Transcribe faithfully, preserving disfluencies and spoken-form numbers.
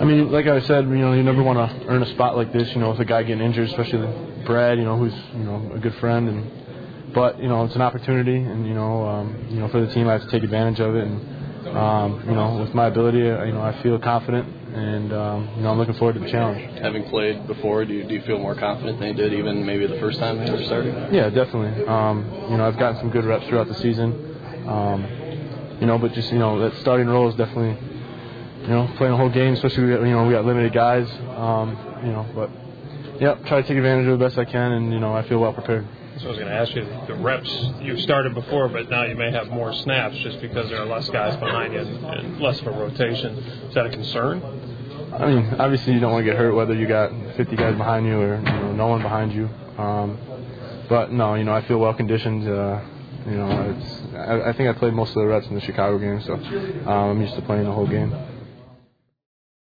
I mean, like I said, you know, you never want to earn a spot like this, you know, with a guy getting injured, especially Brad, you know, who's, you know, a good friend. And but, you know, it's an opportunity, and, you know, um, you know, for the team, I have to take advantage of it. And, um, you know, with my ability, you know, I feel confident, and, um, you know, I'm looking forward to the challenge. Having played before, do you, do you feel more confident than you did even maybe the first time you were starting? Yeah, definitely. Um, you know, I've gotten some good reps throughout the season. Um, you know, but just, you know, that starting role is definitely, you know, playing a whole game, especially, we got, you know, we got limited guys, um, you know, but, yeah, try to take advantage of it the best I can, and, you know, I feel well prepared. So I was going to ask you, the reps, you've started before, but now you may have more snaps just because there are less guys behind you and, and less of a rotation. Is that a concern? I mean, obviously you don't want to get hurt whether you got fifty guys behind you or, you know, no one behind you. Um, but, no, you know, I feel well-conditioned. Uh, you know, it's, I, I think I played most of the reps in the Chicago game, so um, I'm used to playing the whole game.